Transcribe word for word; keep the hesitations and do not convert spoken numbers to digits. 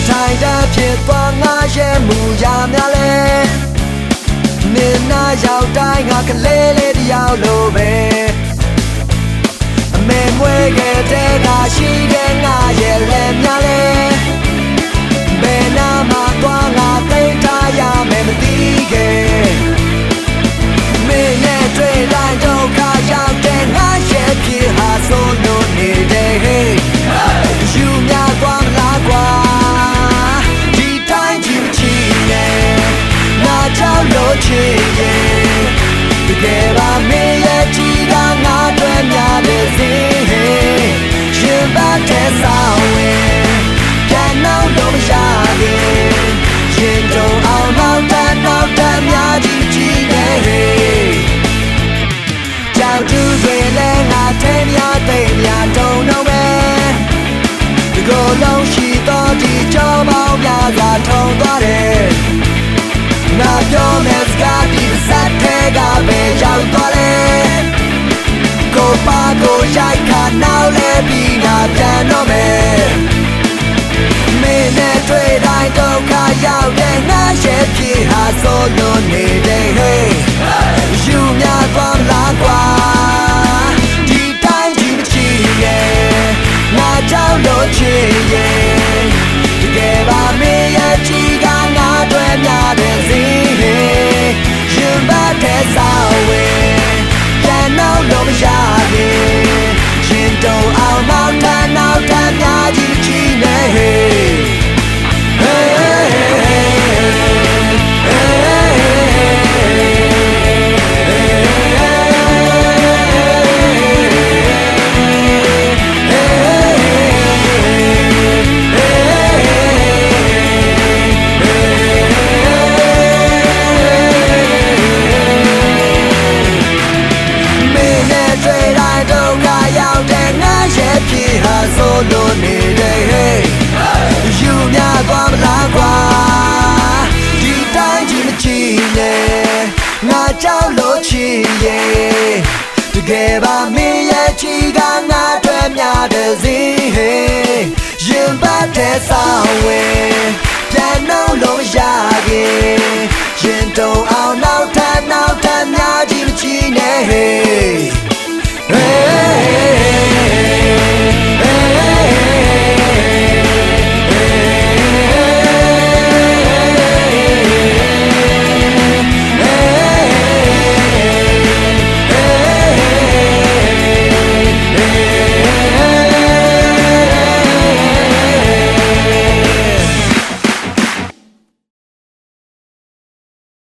ထိုင်တဲ့ဖြစ်သွားငါရဲ့မူရများလဲနင်းနာရောက်တိုင်းငါကလေးလေးတယောက်လိုပဲအမေမွေးခဲ့တဲ့ငါရှိတဲ့ငါရဲ့လက်များလဲဘယ်နာမှသွားငါသိထားရမယ်မသိခဲ့မင်းနဲ့တွေ့တိုင်းဒုက္ခရောက်တဲ့ငါရဲ့ဖြစ်ဟာဆိုလို့နေတယ်ဟေးယူများသွားမလားကွာဒီတိုင်းကြည့်ချင်တယ်ငါကြောက်လို့ချင်ရဲ့တကယ်ပါမင်းရဲ့ကြည်ကငါတွေ့များတဲ့စီဟေးရှင်ပါတဲ့ဆောင်ဝင်ပြန်နောက်လို့မရခဲ့ရင်တော့အောင်နောက်တန်းနောက်တန်းများကြည့်ကြည့်နေဟေးကြောက်သူတွေလည်းငါထဲများသိများတုံတော့မယ်ဒီကိုယ်လုံးရှိတော့ဒီကြောင်ပေါင်းများစွာထုံသွားတယ်ငါပြောမယ်စကားဒီစက်ထဲကပဲရောက်သွားတယ်ကိုပါကိုရိုက်ခါနောက်လဲပြီးငါပြန်တော့မယ်မင်းနဲ့တွေ့တိုင်းဒုက္ခရောက်တဲ့ငါရဲ့ဖြစ်ဟာဆိုလို့နေတယ်ဟေးယူများသွားမလားကွာဒီတိုင်းကြည့်ချင်ရဲ့ငါကြောက်လို့ချင်ရဲ့တကယ်ပါမင်းရဲ့ကြည်ကငါတွေ့များတဲ့စီဟေးရင်ပါတဲ့ဆောင်ဝင်ပြန်နောက်လို့မရခဲ့ရင်တော့အောင်နောက်တန်းနောက်တန်းများကြည့်ချင်နေဟေးဆိုလို့နေတယ်ဟေးယူများသွားမလားကွာဒီတိုင်းကြည့်မကြည့်နဲ့ငါကြောက်လို့ချင်ရဲ့တကယ်ပါမင်းရဲ့ချီကငါတွေ့များတဲ့စီဟေးရင်ပတ်တဲ့ဆောင်ဝင်ပြန်နှုတ်လို့ရခဲ့ရင်တော့